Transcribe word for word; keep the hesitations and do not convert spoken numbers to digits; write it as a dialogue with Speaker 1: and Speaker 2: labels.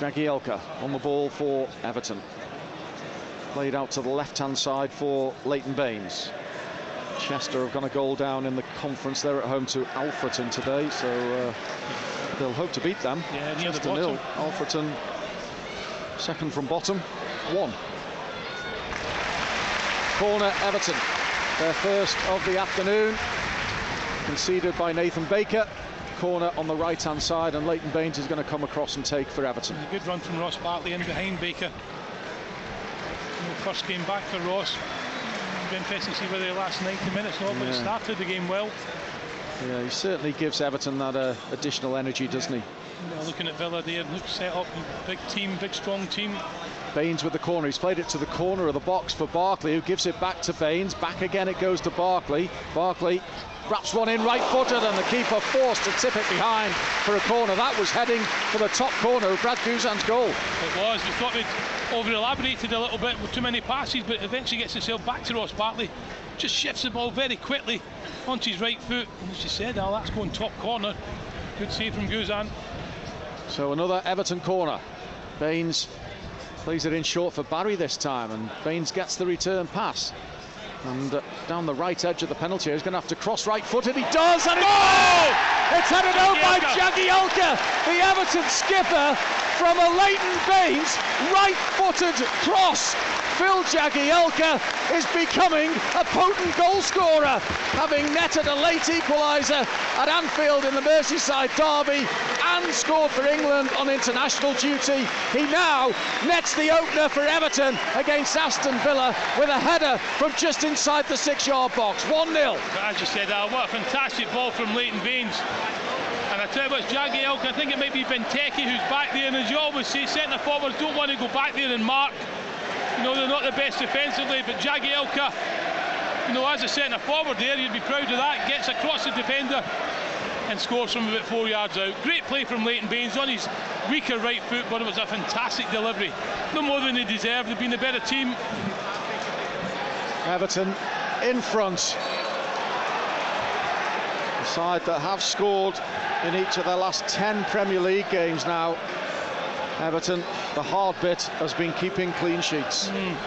Speaker 1: Jagielka on the ball for Everton. Played out to the left-hand side for Leighton Baines. Chester have gone a goal down in the conference. They're at home to Alfreton today, so uh, they'll hope to beat them.
Speaker 2: Yeah, near
Speaker 1: Chester
Speaker 2: the bottom.
Speaker 1: nil. Alfreton second from bottom, one. Corner Everton, their first of the afternoon, conceded by Nathan Baker. Corner on the right-hand side, and Leighton Baines is going to come across and take for Everton.
Speaker 2: A good run from Ross Barkley in behind Baker. First game back for Ross. It'll be interesting to see whether he lasts ninety minutes or not, but
Speaker 1: yeah.
Speaker 2: He started the game well.
Speaker 1: Yeah, he certainly gives Everton that uh, additional energy, doesn't he?
Speaker 2: Yeah, looking at Villa there, look set up, big team, big strong team.
Speaker 1: Baines with the corner. He's played it to the corner of the box for Barkley, who gives it back to Baines. Back again it goes to Barkley. Barkley wraps one in right-footed, and the keeper forced to tip it behind for a corner. That was heading for the top corner of Brad Guzan's goal.
Speaker 2: It was. We thought we'd over-elaborated a little bit with too many passes, but eventually gets itself back to Ross Barkley. Just shifts the ball very quickly onto his right foot. And as you said, Al, that's going top corner. Good save from Guzan.
Speaker 1: So another Everton corner. Baines plays it in short for Barry this time, and Baines gets the return pass. And uh, down the right edge of the penalty area, he's going to have to cross right-footed. He does, and it's, oh! It's headed out by Jagielka, the Everton skipper, from a Leighton Baines right-footed cross. Phil Jagielka is becoming a potent goal scorer, having netted a late equaliser at Anfield in the Merseyside derby and scored for England on international duty. He now nets the opener for Everton against Aston Villa with a header from just inside the six-yard box. one nil.
Speaker 2: As you said, Al, what a fantastic ball from Leighton Baines. And I tell you what, Jagielka, I think it might be Benteke who's back there, and as you always say, centre forwards don't want to go back there and mark. You know, they're not the best defensively, but Jagielka, you know, as a centre forward there, you'd be proud of that. Gets across the defender and scores from about four yards out. Great play from Leighton Baines on his weaker right foot, but it was a fantastic delivery. No more than they deserved. They've been the better team.
Speaker 1: Everton in front. The side that have scored in each of their last ten Premier League games now. Everton, the hard bit has been keeping clean sheets. Mm.